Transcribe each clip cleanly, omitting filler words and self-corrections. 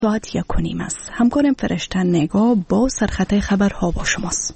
ساعت 1:30 است. همکارم فرشته نگاه با سرخط خبرها با شماست.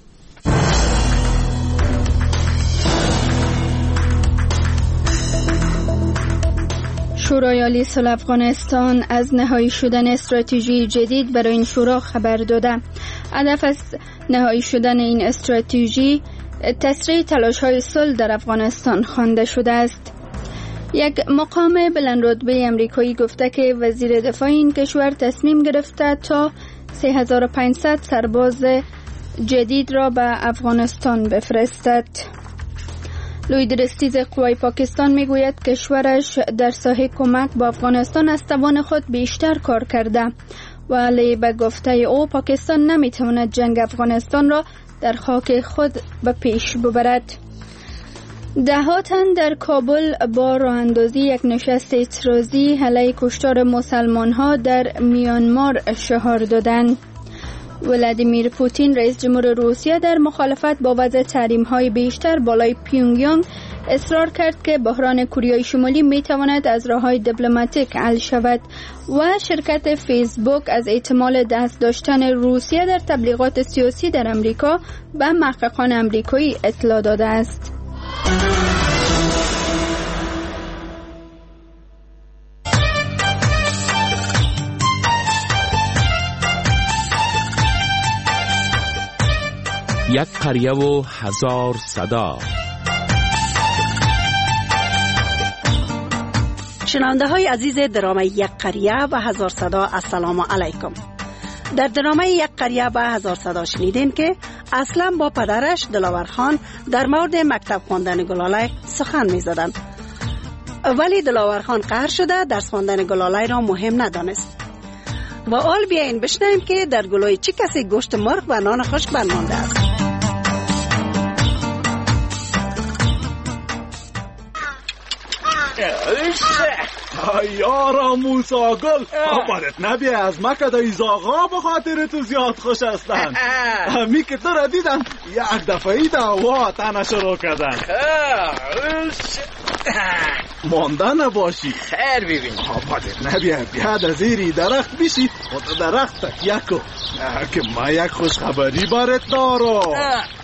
شورای عالی صلح افغانستان از نهایی شدن استراتژی جدید برای این شورا خبر داده. هدف از نهایی شدن این استراتژی تسریع تلاش‌های صلح در افغانستان خوانده شده است. یک مقام بلند رتبه امریکایی گفته که وزیر دفاع این کشور تصمیم گرفته تا 3500 سرباز جدید را به افغانستان بفرستد. لوی درستیز قوای پاکستان میگوید کشورش در ساحه کمک با افغانستان از توان خود بیشتر کار کرده، ولی به گفته او پاکستان نمیتواند جنگ افغانستان را در خاک خود به پیش ببرد. ده‌ها تن در کابل با راه اندازی یک نشست اعتراضی علیه کشتار مسلمان‌ها در میانمار شعار دادند. ولادیمیر پوتین رئیس جمهور روسیه در مخالفت با وضع تحریم‌های بیشتر بالای پیونگیانگ اصرار کرد که بحران کره شمالی می‌تواند از راه‌های دیپلماتیک حل شود و شرکت فیسبوک از احتمال دست داشتن روسیه در تبلیغات سیاسی در امریکا به محققان امریکایی اطلاع داده است. یک قریه و هزار صدا. شنونده های عزیز درامه یک قریه و هزار صدا، السلام علیکم. در درامه یک قریه و هزار صدا شنیدین که اصلا با پدرش دلاور خان در مورد مکتب خواندن گلاله سخن می زدن، ولی دلاور خان قهر شده درس خواندن گلاله را مهم ندانست. و حال بیاین بشنویم که در گلوی چه کسی گوشت مرغ و نان خشک بنمانده است. یارا موسا گل بادت نبیه از مکه دا ایزاغا به خاطر تو زیاد خوش هستن. همی که تو را دیدم یک دفعی دا وا تنه شروع کردن. مانده نباشی. خیر ببین. بادت نبیه بیاد از ایری درخت بیشی و تو درخت تکیه کو که ما یک خوش خبری بارت دارو.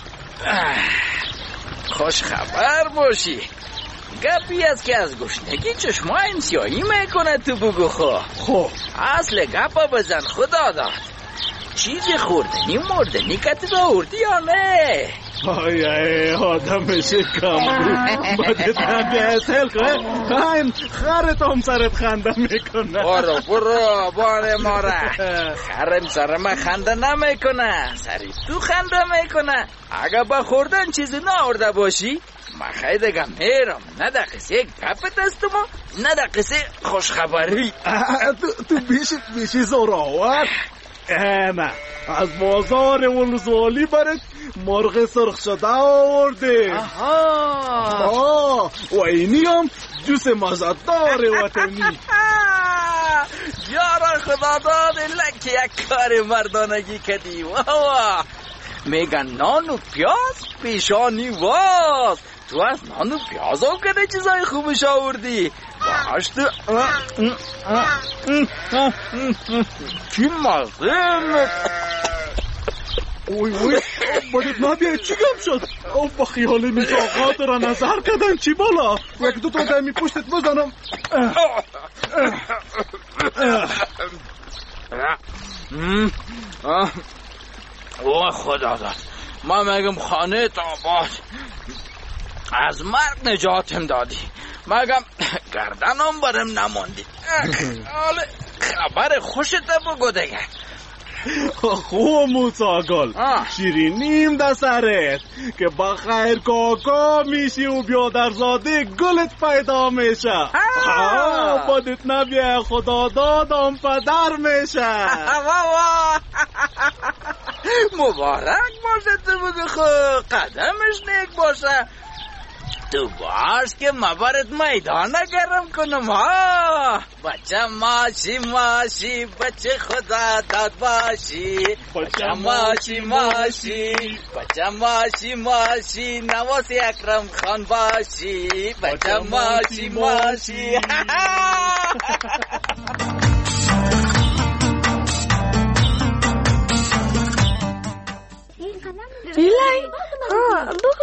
خوش خبر باشی. گپی است که از گشنگی چشماین سیاهی میکنه تو بگو خب اصل گپا بزن خدا داد. چیزی خوردنی مردنی کتی آوردی یا نه؟ آی آدم شکم بادت نبیه سهل که این خرت هم سرت خنده میکنه. برو بانه ماره. خرم سرم خنده نمیکنه، سری تو خنده میکنه. اگه با خوردن چیزی نآورده باشی ما خیلی دگم میرم، نه در قصه گپت است ما، نه در قصه خوشخبری. تو بیشی زوراور. نه از بازار ولزوالی برد مرغ سرخ شده آورده. و اینی هم جوس مزدار وطنی. یارا خدا داد لکه یک کار مردانگی کدی. میگن نان و پیاز پیشانی واز. تو از نان و پیاز هم کنه چیزای خوبش آوردی. باش تو چی مزه. اوی بادت نبیه چی گم شد؟ با خیال میزاقات را نظر کردن چی بالا؟ یک دو تا دمی پشتت بزنم. اوه خدا داد ما مگم خانه تا آباد از مرگ نجاتم دادی، مگم گردنم برم نماندی. حالا خبر خوشت بگو دیگه. خوب موسا گل شیرینیم در سرت که بخیر کاکا میشی و بیادرزاده گلت پیدا میشه. بادت نبیه خدا دادم پدر میشه. مبارک باشه تو بگو خود قدمش نیک باشه. تو باش که مبارت میدان گرم کنم. بچه ماشی بچه خدا داد باشی. بچه ماشی نواز اکرم خان باشی. بچه ماشی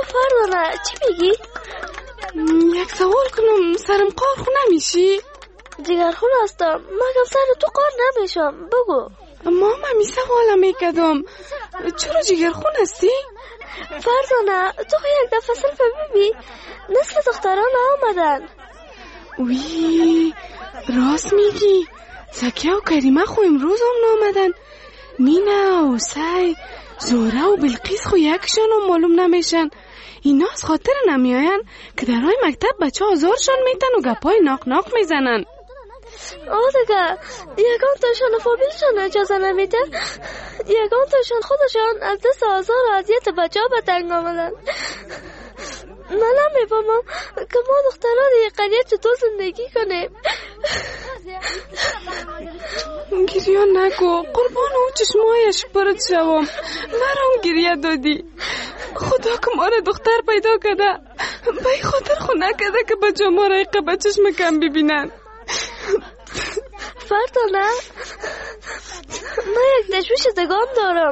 فردانه چی میگی؟ یک سوال کنم، سرم قار خو نمیشی؟ جگرخون هستم، مگم سر تو قار نمیشم، بگو. ماما می سوالم میکردم چرا جگرخون هستی؟ فردانه تو یک دفعه صرف ببین نصف دختران آمدن. وی راست میگی، سکیه و کریمه خو امروز هم نامدن. مینا و سعی زهره و بلقیس خو یکشان هم معلوم نمیشن. اینا از خاطر نمیاین که در های مکتب بچه آزارشان میتن و گپای ناق ناق میزنن. دیگه یکان تاشان فامیلشان اجازه نمیده، یکان تاشان خودشان از دست آزار و اذیت بچه ها به تنگ آمدن. من نمیفهمم که ما دختران یک قریه چطور زندگی کنیم. گریه نگو، قربان اون چشمایش برد شوام. مرام گریه دادی. خدا که ما را دختر پیدا کده، بای خاطر خو نکده که بچه ما را ایقه به چشم کم ببینن. فردانه من یک تشویش دگان دارم.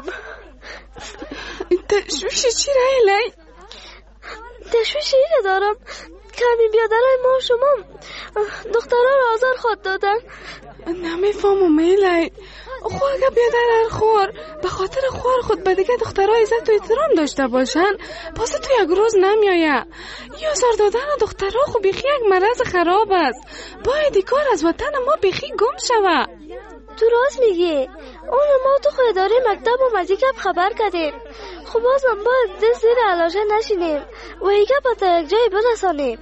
تشویش چی رایلی؟ تشویش اینه دارم که همین بیادرهای ما شما دخترها را آزار خود دادن. نمیفهمم ایلی. خو اگه بیادر خور به خاطر خور خود به دیگه دخترها عزت و احترام داشته باشن، پس تو یک روز نمیایه. یا آزار دادن دخترها خو بیخی یک مرض خراب است. باید کار از وطن ما بیخی گم شوه. تو راست میگی. اون ما تو خود اداره مکتب و مزیکب خبر کردیم. خب بازم باید دست زیر علاشه نشینیم و ایگه با تا یک جای برسانیم.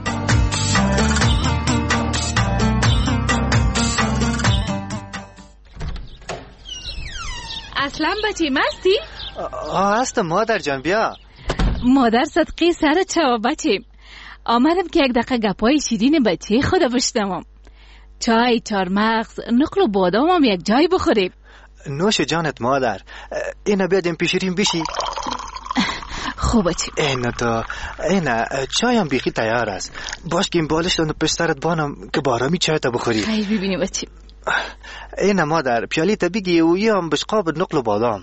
اصلا بچه مستی؟ هستم مادر جان، بیا. مادر صدقی سر چوا بچه. آمدم که یک دقیقه گپای شیرین بچه خدا بشنوم. چای، چارمغز، نقل و بادام هم یک جای بخوریم. نوش جانت مادر. اینا بیادیم پیشیرین بشی. خوب بچه. اینا چایم بیخی تیار است. باش که این بالش دانو پشترت بانم که بارامی چای تا بخوری. خیلی ببینی بچه. اینا مادر پیالی تا بگی و یه هم بشقاب نقل و بادام.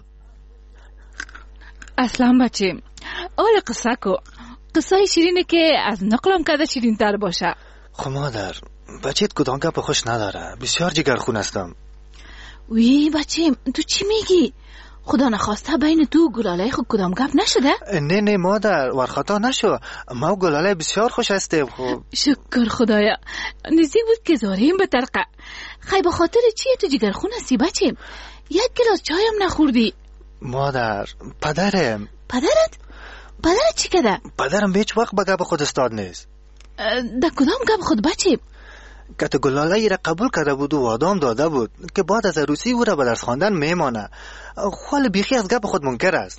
اصلا بچه آل قصه کو. قصه شیرینه که از نقلم کده شیرین تر باشه. خب مادر بچهت کدام گپ خوش نداره، بسیار جگرخون هستم. وی بچه تو چی میگی؟ خدا نخواسته بین تو گلاله خود کدام گپ نشده؟ نه مادر ورخطا نشو، ما و گلاله بسیار خوش هستیم. خب شکر خدایا، نزدیک بود که زاریم به ترقه. خیلی به خاطر چیه تو جگرخون هستی بچه؟ یک گلاس چایم نخوردی؟ مادر پدرم. پدرت چی کده؟ پدرم هیچ وقت به گپ خود استاد نیست. در کدام گپ خود بچه؟ که تو گلاله ای را قبول کرده بود و وعدام داده بود که بعد از عروسی او را به درس خواندن میمانه. خال بیخی از گپ خود منکر است.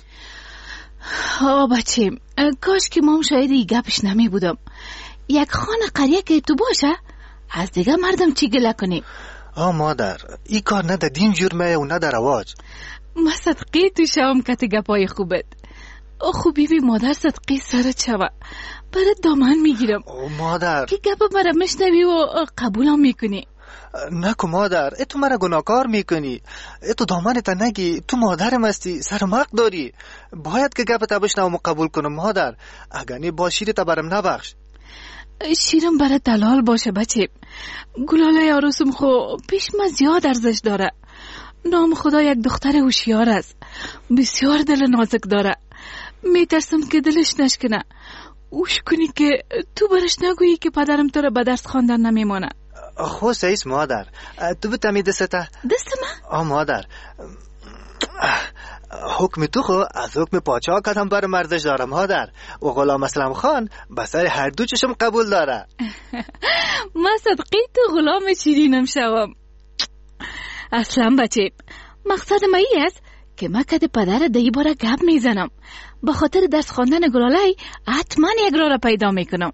بچه کاش که مام شاید ای گپش نمی بودم. یک خانه قریه که تو باشه از دیگه مردم چی گله کنیم. مادر این کار نه در دین جرمه و نه در رواج. ما صدقی تو شوم که تو گپای خوبت. خوبی بی مادر صدقی سرت شوه برات دامن میگیرم. مادر که گپ مرا مشنوی و قبولم میکنی. نکو مادر، تو مرا گناهکار میکنی. تو دامنت نگی، تو مادرم هستی، سرمق داری. باید که گپ تا بشنوم و قبول کنم مادر. اگر نه با شیرت برم نبخش. شیرم برات دلال باشه بچه. گلاله عروسم خو پیش من زیاد ارزش داره. نام خدا یک دختر هوشیار است، بسیار دل نازک داره. میترسم که دلش نشکنه. اوش کنی که تو برش نگویی که پدرم تو را به درس خواندن نمیمانه. خو سیس مادر، تو بتمی دسته؟ دست من؟ مادر حکم تو خو از حکم پاچا کدام برم ارزش داره مادر. و غلام اسلم خان بسر هر دو چشم قبول داره. ما صدقی تو غلام شیرینم شوم. اصلا بچه مقصد ما ای است که ما کده پدر دی باره گپ میزنم. به خاطر درس خواندن گلاله حتما یک راه را پیدا میکنم.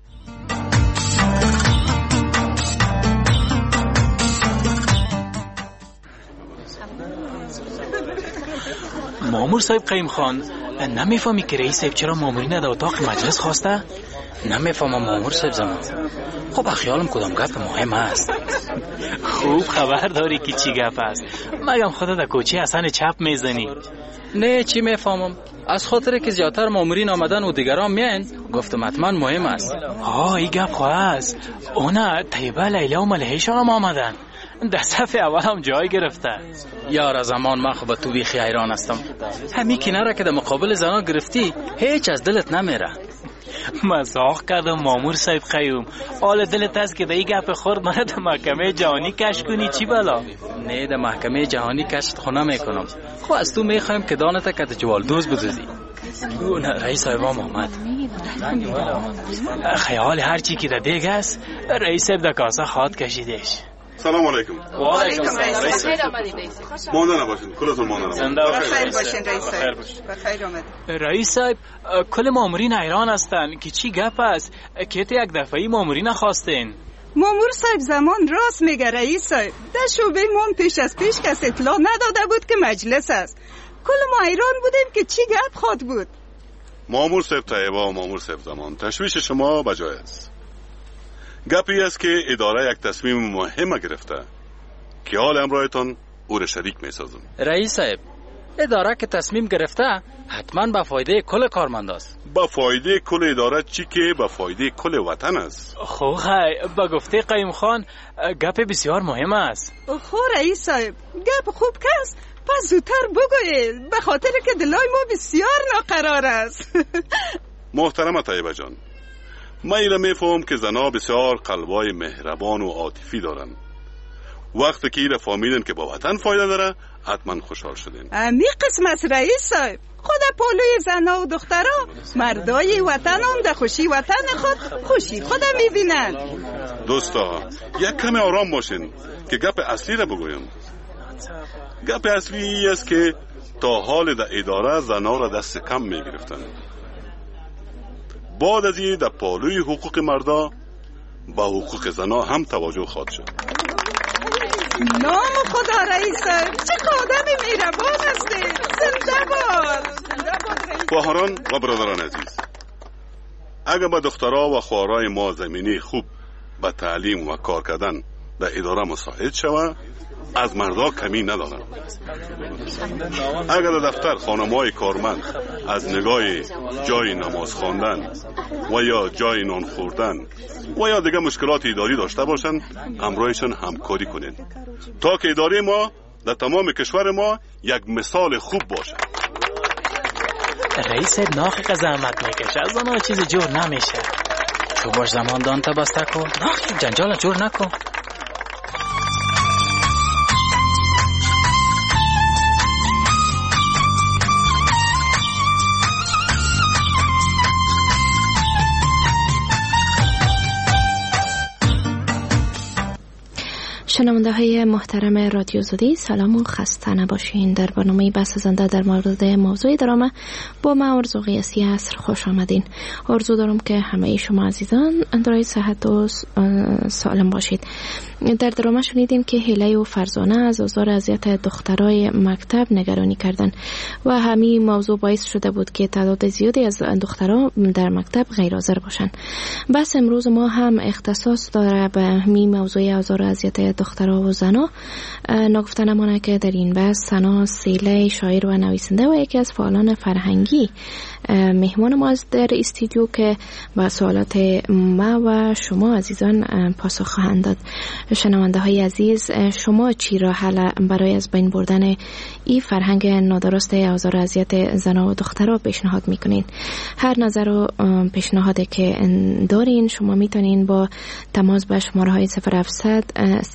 مامور صاحب قیم خان، نمیفهمی که رئیس صاحب چرا مامورین در اتاق مجلس خواسته؟ نمیفهمم مامور صاحب زمان. خب خیالم کدام گپ مهم است. خوب خبر داری که چی گپ است. مگم خودت در کوچه حسن چپ میزنی؟ نه چی میفهمم. از خاطر که زیادتر مامورین آمدن و دیگران میان گفتم حتما مهم است. این گپ خواه است. اونا طیبه لیلا و ملحشان هم آمدن. در صف اول هم جای گرفته. یار زمان من خب تو بیخی حیران هستم. همین کناره که در مقابل زنا گرفتی هیچ از دلت نمیره. مزاق کردم مامور صاحب قیوم. حال دلت است که در این گپ خورد من در محکمه جهانی کشف کنی چی بلا؟ نه در محکمه جهانی کشف خونه میکنم. خب از تو میخوایم که دانت که جوال دوز بدوزی. رئیس صاحب آمد. خیال هرچی که در دیگ است رئیس صاحب در کاسه خواد کشیدش. سلام علیکم. و علیکم السلام. مانده نباشین. کلتون مانده نباشین. بخیر باشین رئیس صاحب. بخیر آمد. رئیس صاحب کل مامورین حیران هستن که چی گپ است که یک دفعی مامورین خواستین. مامور صاحب زمان راست میگه رئیس صاحب. در شعبه ما پیش کس اطلاع نداده بود که مجلس است. کل ما حیران بودیم که چی گپ خواد بود. مامور صاحب طیبه و مامور صاحب زمان تشویش شما بجای است. گپی است که اداره یک تصمیم مهم گرفته که حال امرایتان او را شریک می سازم. رئیس صاحب اداره که تصمیم گرفته حتما به فایده کل کارمند است. به فایده کل اداره چی که به فایده کل وطن است. خب با گفته قیم خان گپ بسیار مهم است. خب رئیس صاحب گپ خوب کس پس زودتر بگویید به خاطر که دلای ما بسیار ناقرار است. محترم طیبه جان، من ایره میفهم که زنها بسیار قلبای مهربان و عاطفی دارن. وقتی که ایره فهمیدن که با وطن فایده داره حتما خوشحال شدین. امی قسم است رئیس صاحب. خود پولوی زنها و دخترها مردای وطن هم در خوشی وطن خود خوشی خود میبینن. دوستا یک کمی آرام باشین که گپ اصلی را بگویم. گپ اصلی است که تا حال در اداره زنها را دست کم میگرفتن. بعد از این در پالوی حقوق مردا با حقوق زنا هم توجه خواهد شد. نام خدا رئیس صاحب چه آدم مهربان هستی. زنده باد. خواهران و برادران عزیز، اگر با دخترها و خواهرای ما زمینی خوب به تعلیم و کار کردن در اداره مساعد شود از مردا کمی ندارن. اگر در دفتر خانم‌های کارمند از نگاه جای نماز خواندن و یا جای نان خوردن و یا دیگه مشکلات اداری داشته باشند همراهشان همکاری کنید تا که اداره ما در تمام کشور ما یک مثال خوب باشد. رئیس ناخ زحمت میکشه از آنها چیز جور نمیشه. تو باش زمان دانتا بسته کن. جنجال جور نکن. شنونده های محترم رادیو زودی سلام و خسته نباشین. در برنامه بحث زنده در مورد موضوع درامه با من ارزو قیاسی عصر خوش آمدین. ارزو دارم که همه شما عزیزان اندرای صحت و سالم باشید. در درامه شنیدیم که هیله و فرزانه از آزار اذیت دخترای مکتب نگرانی کردن و همین موضوع باعث شده بود که تعداد زیادی از دخترها در مکتب غیر حاضر باشن. بس امروز ما هم اختصاص داره به همین موضوع آزار اذیت دخترها و زنا. نگفته نمانه که در این بحث سنا سیله شاعر و نویسنده و یکی از فعالان فرهنگی مهمان ما است در استودیو که با سوالات ما و شما عزیزان پاسخ خواهند داد. شنونده های عزیز، شما چی را حل برای از بین بردن این فرهنگ نادرست آزار و اذیت زنان و دخترها پیشنهاد میکنین؟ هر نظر و پیشنهادی که دارین شما میتونین با تماس به شماره های 0700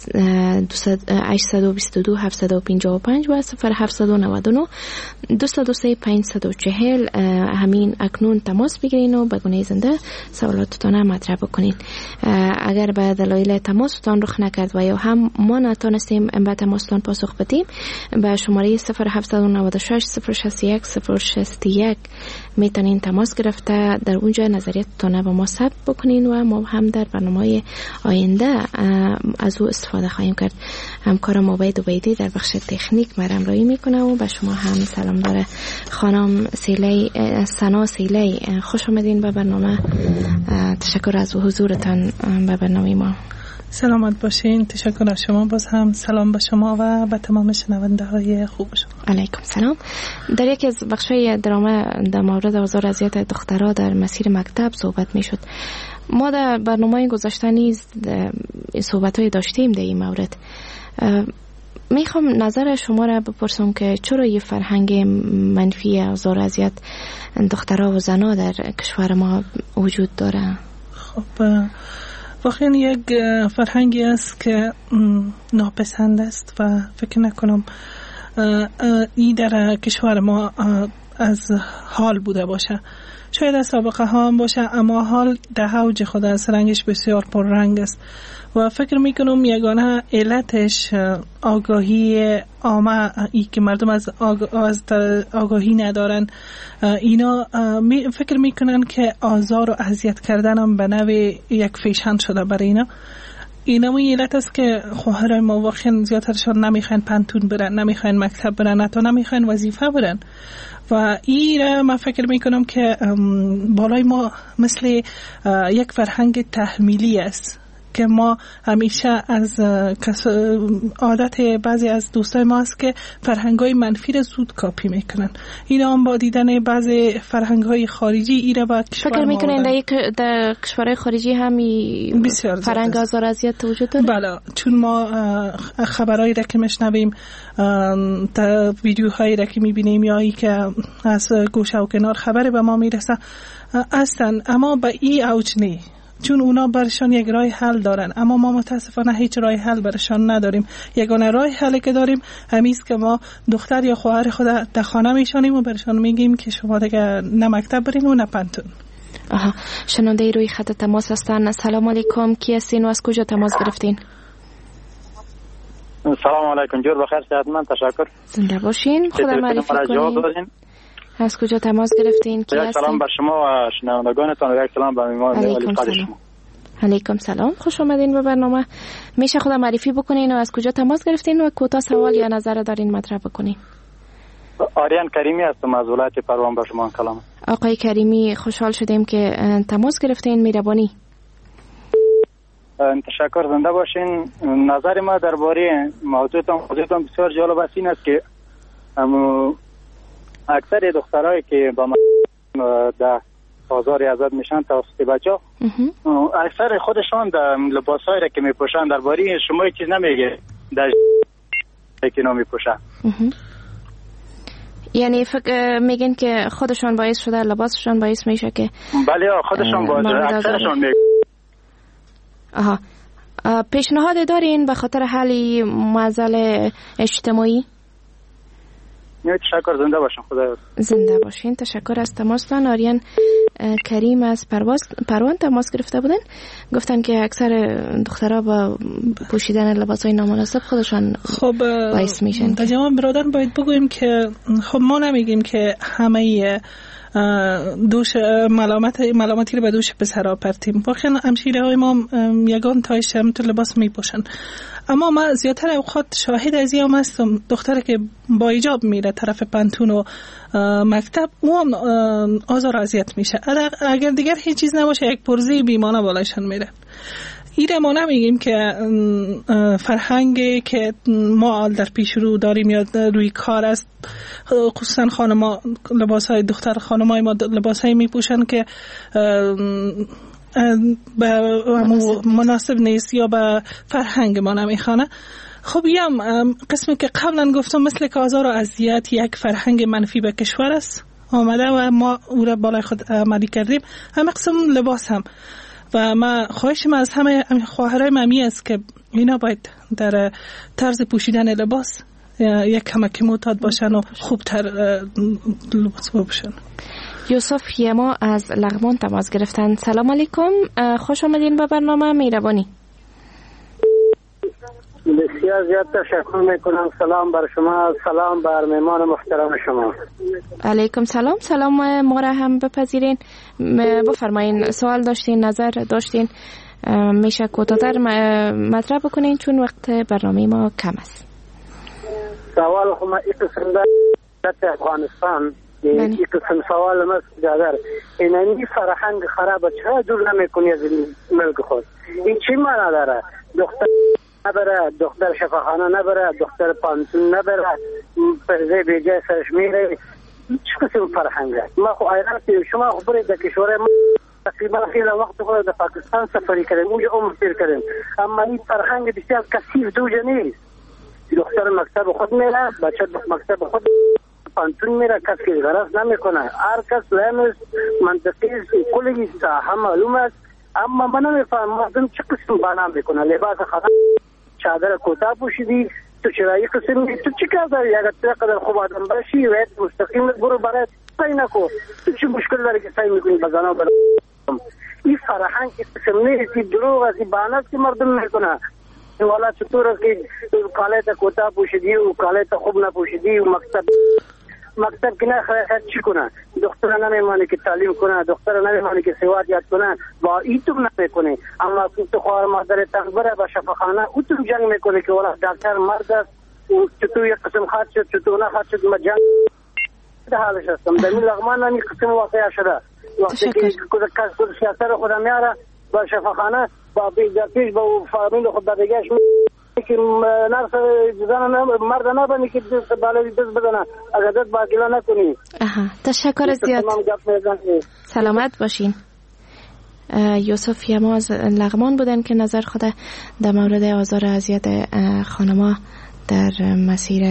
822 755 و 0799 223 540 همین اکنون تماس بگیرین و به گونه زنده سوالاتتان مطرح بکنین. اگر به دلایل تماستان رخ نکرد و یا هم ما نتونستیم به تماستان پاسخ بدیم به شماره 0796 061 061 میتونین تماس گرفته در اونجا نظریتتان با ما ثبت بکنین و ما هم در برنامه آینده از او استفاده خواهیم کرد. همکارم عبید عبیدی در بخش تکنیک مرا همراهی میکنه و به شما هم سلام داره. خانم سنا سیلی خوش آمدین به برنامه. تشکر از حضورتان به برنامه ما. سلامت باشین. تشکر از شما. باز هم سلام به شما و به تمام شنونده های خوب شما. علیکم سلام. در یکی از بخشای درامه در مورد آزار و اذیت دخترها در مسیر مکتب صحبت می شد. ما در برنامه گذشته نیز صحبت های داشتیم در این مورد. میخوام نظر شما را بپرسم که چرا یه فرهنگ منفی آزار و اذیت دخترها و زنها در کشور ما وجود داره؟ خب واقعا یک فرهنگی است که ناپسند است و فکر نکنم این در کشور ما از حال بوده باشه. شاید از سابقه ها هم باشه، اما حال در اوج خود است، رنگش بسیار پررنگ است و فکر میکنم یگانه علتش آگاهی عامه، ای که مردم از آگاهی ندارن. اینا فکر میکنن که آزار و اذیت کردن هم به نوع یک فیشن شده برای اینا می علت است که خواهرای ما واقعا زیادترشان نمیخواین پنتون برن، نمیخواین مکتب برن، حتی نمیخواین وظیفه برن و این من فکر میکنم که بالای ما مثل یک فرهنگ تحمیلی است که ما همیشه از عادت بعضی از دوستای ما است که فرهنگ‌های منفی را زود کاپی میکنن. اینا هم با دیدن بعضی فرهنگ‌های خارجی ایره با کشور فکر میکنن در کشورهای خارجی همی فرهنگ آزار اذیت وجود داره؟ بله، چون ما خبرایی را که میشنویم، ویدیوهایی را که میبینیم یا ای که از گوشه و کنار خبری به ما میرسه هستن، اما به این اوج نه، چون اونا برشان یک راه حل دارن، اما ما متاسفانه هیچ راه حل برشان نداریم. یگانه راه حلی که داریم همیست که ما دختر یا خواهر خود در خانه میشانیم و برشان میگیم که شما دیگه نه مکتب برین و نه پنتون. شنونده روی خط تماس هستن. سلام علیکم، کی هستین و از کجا تماس گرفتین؟ سلام علیکم، جور بخیر، صحتمند، تشکر. زنده باشین. خدا معرفی کنین. از کجا تماس گرفتین؟ کی هستین؟ سلام بر شما و شنوندگانتان و یک سلام به میهمان علی قادر شما. علیکم سلام، خوش آمدین به برنامه. میشه خدا معرفی بکنین و از کجا تماس گرفتین و کوتاه سوال یا نظر دارین مطرح بکنین؟ آریان کریمی هستم از ولایت پروان به شما کلام. آقای کریمی، خوشحال شدیم که تماس گرفتین. مهربانی. تشکر، زنده باشین. نظر ما درباره موضوعتان بسیار جالب است. این است که اکثر دخترایی که با در آزار اذیت میشن توسط بچه‌ها، اکثر خودشان در لباسایی را که میپوشن درباره شما چیز نمیگه در که نو میپوشن. یعنی فکر میگن که خودشان باعث شده، لباسشان باعث میشه که بله خودشان باعث، اکثرشان میگن. پیشنهاد دارین به خاطر حل معضل اجتماعی؟ تشکر، زنده باشین. خدا زنده باشین. تشکر از تماستان. آریان کریم از پروان تماس گرفته بودن، گفتن که اکثر دخترها با پوشیدن لباسای نامناسب خودشان باعث میشن. در جواب برادر باید بگویم که خب ما نمیگیم که همه دوش ملامتی رو به دوش پسرها پرتیم. واقعا همشیره های ما یگان تایش همینطور لباس میپوشن، اما ما زیادتر اوقات شاهد از این هم هستم دختره که با حجاب میره طرف پنتون و مکتب، او هم آزار و اذیت میشه. اگر دیگر هیچ چیز نباشه یک پرزه بیمانه بالایشان میره. ایره ما نمیگیم که فرهنگی که ما در پیش رو داریم یا روی کار است، خصوصا خانما لباسهای دختر خانمای ما لباسهایی میپوشن که به مناسب نیست یا به فرهنگ ما نمیخوانه. خب یم قسمی که قبلا گفتم مثل که آزار و اذیت یک فرهنگ منفی به کشور است آمده و ما او را بالای خود عملی کردیم. هم قسم لباس هم و ما خواهشم از همه خواهرای ممی است که اینا باید در طرز پوشیدن لباس یک کمک معتاد باشن و خوبتر لباس بپوشن. یوسف یما از لغمان تماس گرفتن. سلام علیکم، خوش آمدین به برنامه. مهربانی. بسیار زیاد تشکر میکنم. سلام بر شما، سلام بر مهمان محترم شما. علیکم سلام. سلام ما را هم بپذیرین. بفرمایین، سوال داشتین، نظر داشتین، میشه کوتاه‌تر مطرح بکنین چون وقت برنامه ما کم است. سوال خود این قسم در افغانستان این قسم سوال ما برادر، این فرهنگ خراب چرا دور نمیکنی از ملک خود؟ این چی معنی داره؟ دختر نبره، دختر شفاخانه نبره، دختر پانتون نبره، پرده بیجای سرش میره، چه قسم فرهنگه؟ ما خو ایران شما خبرید در کشور ما تقریبا خیلی وقت خود در پاکستان سفری کردیم، اونجا عمر سیر کردیم، اما این فرهنگ بسیار کثیف دوجه نیست. دختر مکتب خود میره، بچه مکتب خود پانتون میره، کس که غرض نمیکنه، هر کس لامس منطقی کلی ساحه معلوم است، اما من نمیفهم مردم چه قسم بنا میکنه. لباس خدا چادر کوتاه پوشیدی، تو چرایی قسم تو چی کار داری؟ اگر تو قدر خوب آدم باشی و مستقیم برو برای سعی نکن، تو چی مشکل داری که سعی میکنی بزنه برای این فرهنگ قسم نیست، این دروغ است، این بنا است که مردم میکنه. والا چطور است که کالت کوتاه پوشیدی و کالت خوب نپوشیدی و مکتب که نه خیلی چی کنه؟ دختر نمیمانه که تعلیم کنه، دختر نمیمانه که سواد یاد کنه، با این تو نمیکنه. اما تو خوار مادر تنبره با شفاخانه او تو جنگ میکنه که والا دکتر مرد است و چطور یک قسم خواهد شد چطور نخواهد شد. ما جنگ ده حالش هستم در این لغمان همی قسم واقعه شده. وقتی که کل سیاست خودم میاره با شفاخانه با در پیش با فامیل خود بدگهش که نرس مرد نبانی که دست بدنه، اگر دست با گلا نکنی. تشکر زیاد، سلامت باشین. یوسف یماز لغمان بودن که نظر خود در مورد آزار و اذیت خانما در مسیر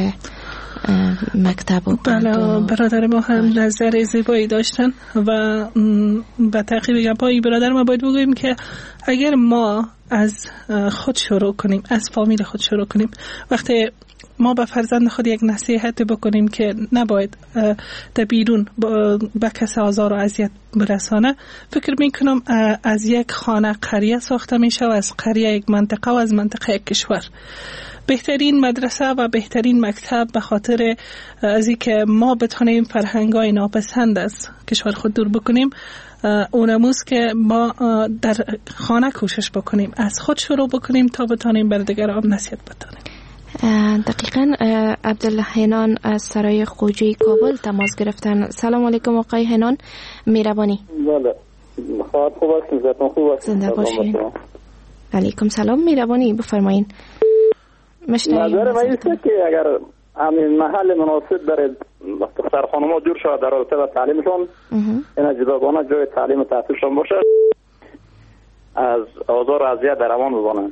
مکتب و بله برادر ما هم نظر زیبایی داشتن و به تعقیب گپای برادر ما باید بگوییم که اگر ما از خود شروع کنیم، از فامیل خود شروع کنیم، وقتی ما به فرزند خود یک نصیحت بکنیم که نباید در بیرون به کس آزار و اذیت برسانه، فکر میکنم از یک خانه قریه ساخته میشه و از قریه یک منطقه و از منطقه یک کشور. بهترین مدرسه و بهترین مکتب به خاطر از اینکه ما بتونیم فرهنگ‌های ناپسند از کشور خود دور بکنیم، اونموست که ما در خانه کوشش بکنیم، از خود شروع بکنیم تا بتونیم بر دیگران نصیحت بتونیم. دقیقاً. عبدالله هنان از سرای خوجی کابل تماس گرفتن. سلام علیکم آقای هنان، مهربانی. بله خوب هستیم، زیادتون خوب هستیم. زنده باشین. علیکم سلام، مهربانی بفرمایین. نظر من ایسته که اگر همین محل مناسب داره دختر خانم‌ها جور شود در رابطه با تعلیمشون، این جداگانه جای تعلیم و تحصیلشون باشه، از آزار و اذیت در امان بزنن.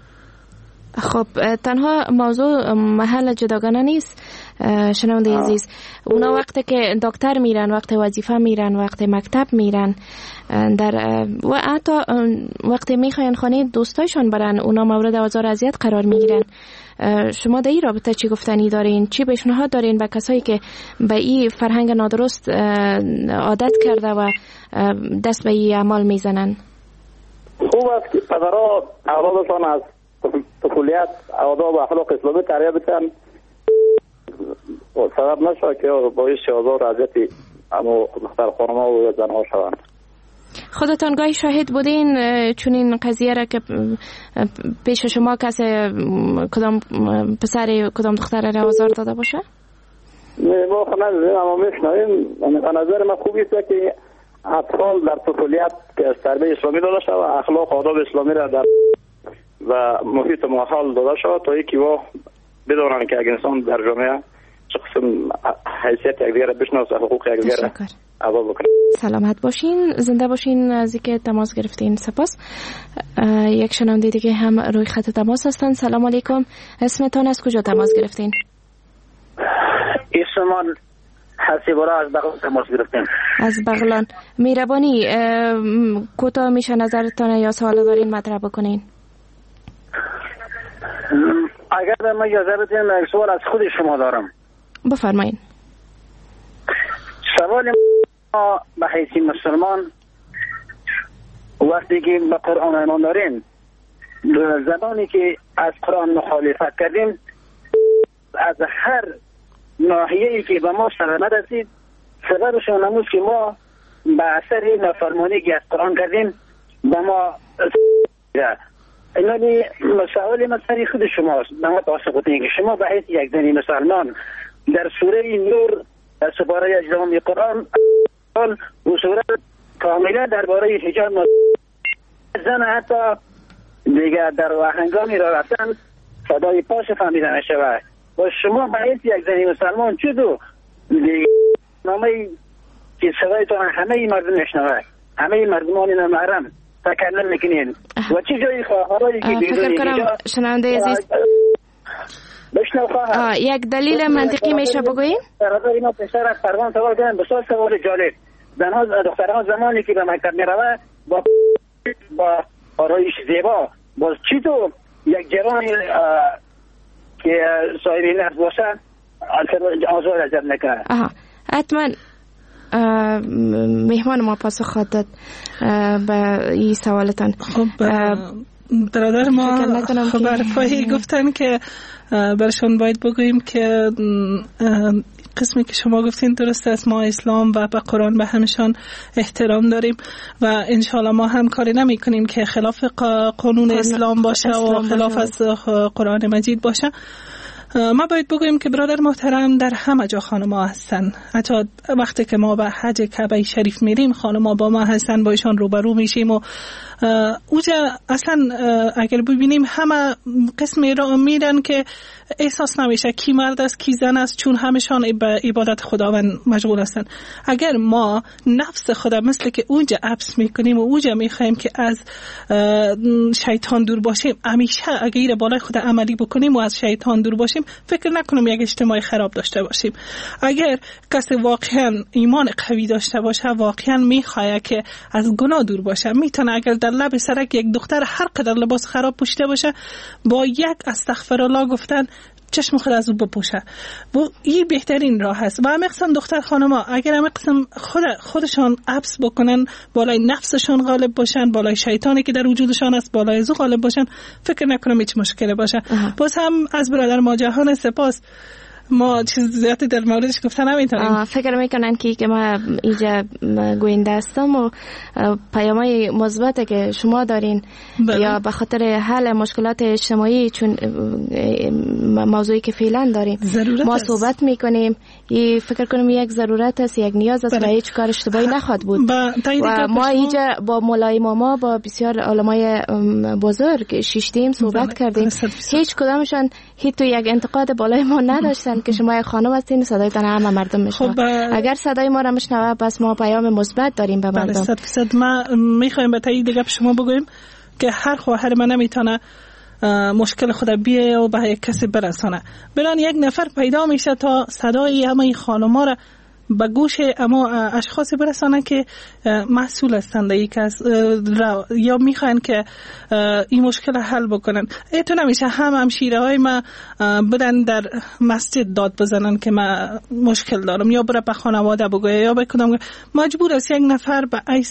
خب تنها موضوع محل جداگانه نیست شنونده عزیز، اونا وقتی که دکتر میرن، وقت وظیفه میرن، وقت مکتب میرن، در و حتی وقتی میخواین خانه دوستایشون برن، اونا مورد آزار اذیت قرار میگیرن. شما در این رابطه چی گفتنی دارین؟ چی پیشنهاد دارین به کسایی که به این فرهنگ نادرست عادت کرده و دست به این اعمال میزنن؟ خوب است که پدرها اولادشان از طفولیت آداب و اخلاق اسلامی تربیت بتن، سبب نشه که باعث آزار و اذیت اما دختر خانم‌ها و زن‌ها شوند. خودتان گاهی شاهد بودین چون این قضیه را که پیش شما کسی کدام پسر کدام دختر را آزار داده باشه؟ نه ما ندیدیم اما میشنویم. به نظر من خوب است که اطفال در طفولیت که از تربیت اسلامی داده شود و اخلاق و آداب اسلامی را در و محیط ماحول داده شود تا اینکه وا بدانند که اگر انسان در جامعه چه قسم حیثیت یکدیگر را بشناسه، حقوق یکدیگر را ادا بکنه. سلامت باشین، زنده باشین. از اینکه تماس گرفتین سپاس. یک شنونده دیگه هم روی خط تماس هستن. سلام علیکم، اسمتون از کجا تماس گرفتین؟ اسمان حسیبورا از بغلان تماس گرفتین. از بغلان. مهربانی کوتاه میشه نظرتون یا سوال دارین مطرح بکنین؟ اگر من اجازه بدین یک سوال از خود شما دارم. بفرمایین. سوال ما به حیث مسلمان وقتی که به قرآن ایمان داریم، زمانی که از قرآن مخالفت کردیم، از هر ناحیه‌ای که به ما صدمه رسید، سببش نمود که ما به اثر نافرمانی که از قرآن کردیم به ما اینانی مسائل مسئله خود شماست. به ما توسط کنید که شما به حیث یک زنی مسلمان در سوره نور در سپاره اجرام قرآن و صورت کاملا درباره حجاب زن حتی دیگه در هنگامی را رفتن صدای پاش فهمیده نشود و شما باید یک زنی مسلمان چطور دیگه نامه که صدایتان همه مردم نشنوه همه مردمان نامحرم تکلم میکنین و چه جایی خواهرایی که فکر کنم شنونده عزیز بشنو خواهر یک دلیل منطقی میشه بگوییم؟ برادر ما پسر از پروان سوال کردن بسیار سوال جالب دخترها زمانی که به مکتب میروه با آرایش زیبا باز چطور یک جوانی که صاحب نفس باشه آزار ازت نکنه حتما مهمان ما پاسخ خواهد داد به این سوالتان. خب برادر ما خبرفایی گفتن که برشون باید بگوییم که قسمی که شما گفتین درست است، ما اسلام و به قرآن به همشان احترام داریم و انشاءالله ما هم کاری نمی کنیم که خلاف قانون اسلام باشه و خلاف از قرآن مجید باشه. ما باید بگوییم که برادر محترم در همه جا خانم‌ها هستن. حتی وقتی که ما به حج کعبه شریف میریم خانم‌ها با ما هستن، با ایشان روبرو میشیم و اوجا اصلا اگر ببینیم همه قسمی را میرن که احساس نمیشه کی مرد است کی زن است، چون همشان به عبادت خداوند مشغول هستن. اگر ما نفس خدا مثل که اونجا عبس میکنیم و اونجا میخوایم که از شیطان دور باشیم، همیشه اگر بالای خدا عملی بکنیم و از شیطان دور باشیم، فکر نکنم یک اجتماع خراب داشته باشیم. اگر کسی واقعا ایمان قوی داشته باشه، واقعا میخواد که از گناه دور باشه، میتونه اگر در لب سرک یک دختر هر قدر لباس خراب پوشیده باشه با یک استغفرالله گفتن چشم خود از او بپوشه و این بهترین راه است. و همه قسم دختر خانما اگر همه قسم خودشان عبس بکنن، بالای نفسشان غالب باشن، بالای شیطانی که در وجودشان است بالای از او غالب باشن، فکر نکنم هیچ مشکلی باشه. باز هم از برادر ما جهان سپاس، ما چیز زیادی در موردش گفتن نمیتونیم. فکر میکنن که ما اینجا گوینده هستم و پیامای مثبتی که شما دارین یا به خاطر حل مشکلات اجتماعی، چون موضوعی که فعلا داریم ما صحبت میکنیم، این فکر کنم یک ضرورت است، یک نیاز است و هیچ کار اشتباهی نخواهد بود. و ما اینجا با مولای ماما با بسیار علمای بزرگ شیشتیم صحبت کردیم، هیچ کدامشان هیچ تو یک انتقاد بالای ما نداشتن که شما یک خانم هستین صدایتان همه مردم میشنوه. اگر صدای ما را میشنوه بس ما پیام مثبت داریم به مردم. 100% ما میخوایم به تایید دیگه شما بگویم که هر خواهر من نمیتونه مشکل خود بیه و به یک کسی برسانه. بران یک نفر پیدا میشه تا صدای همه این خانم‌ها را به گوش اما اشخاصی برسانه که مسئول هستند یک از یا میخوان که این مشکل حل بکنن. ایتو نمیشه همشیره های ما بدن در مسجد داد بزنن که ما مشکل دارم یا بره به خانواده بگویه یا بکنم. مجبور است یک نفر به عیس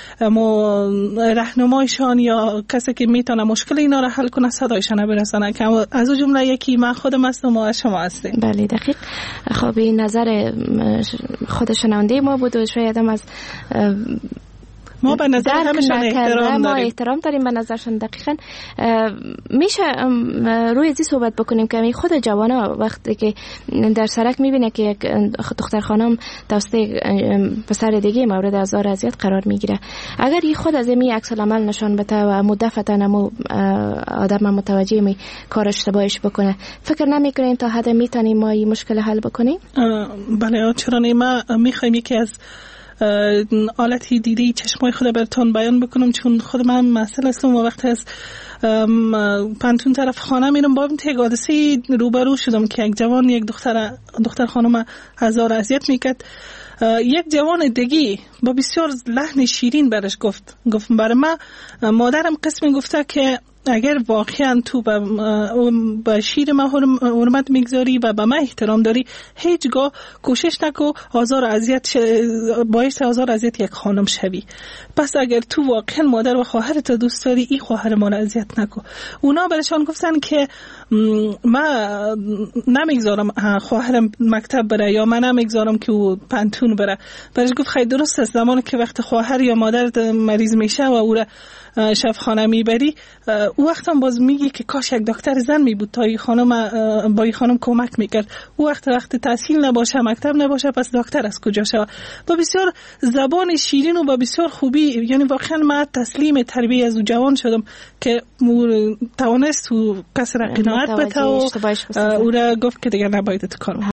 راهنمایشان یا کسی که میتونه مشکل اینا را حل کنه صدایشان برسانه، که از جمله یکی من خودم هستم و شما هستین. بله دقیق. خب این نظر خود شنونده ما بود و شاید هم از ما به نظر همشان احترام داریم به نظرشان. دقیقاً میشه روی ازی صحبت بکنیم که خود جوانا وقتی که در سرک میبینه که یک دختر خانم توسط پسر دیگه مورد آزار و اذیت قرار میگیره، اگر این خود از این عکس العمل نشان بده و مدافعاً آدم متوجه می کار اشتباهش بکنه، فکر نمیکنین تا حد میتونیم ما این مشکل حل بکنیم؟ بله چرا نه. ما میخوایم یکی از آلتی دیدی چشمای خود براتون بیان بکنم، چون خود من مسئله هستم و وقت از پنتون طرف خانه میرم با یک حادثه روبرو شدم که یک جوان یک دختر خانم هزار اذیت میکرد. یک جوان دیگه با بسیار لحن شیرین برش گفت برای ما مادرم قسمی گفته که اگر واقعا تو به شیر ما حرمت میگذاری و به ما احترام داری، هیچگاه کوشش نکو آزار و اذیت باعث آزار و اذیت یک خانم شوی. پس اگر تو واقعا مادر و خواهرت دوست داری، این خواهر ما را اذیت نکو. اونا برشان گفتن که ما نمیگذارم خواهرم مکتب بره یا من نمیگذارم که او پنتون بره. برش گفت خیلی درست است، زمانی که وقت خواهر یا مادر مریض میشه و او را شفاخانه میبری، وقت هم باز میگی که کاش یک دکتر زن می بود تا این خانم با این خانم کمک میکرد. وقت تحصیل نباشه، مکتب نباشه، پس دکتر از کجا شود؟ با بسیار زبان شیرین و با بسیار خوبی، یعنی واقعا من تسلیم تربیت از او جوان شدم که توانست و کس را قناعت بده و او را گفت که دیگر نباید کار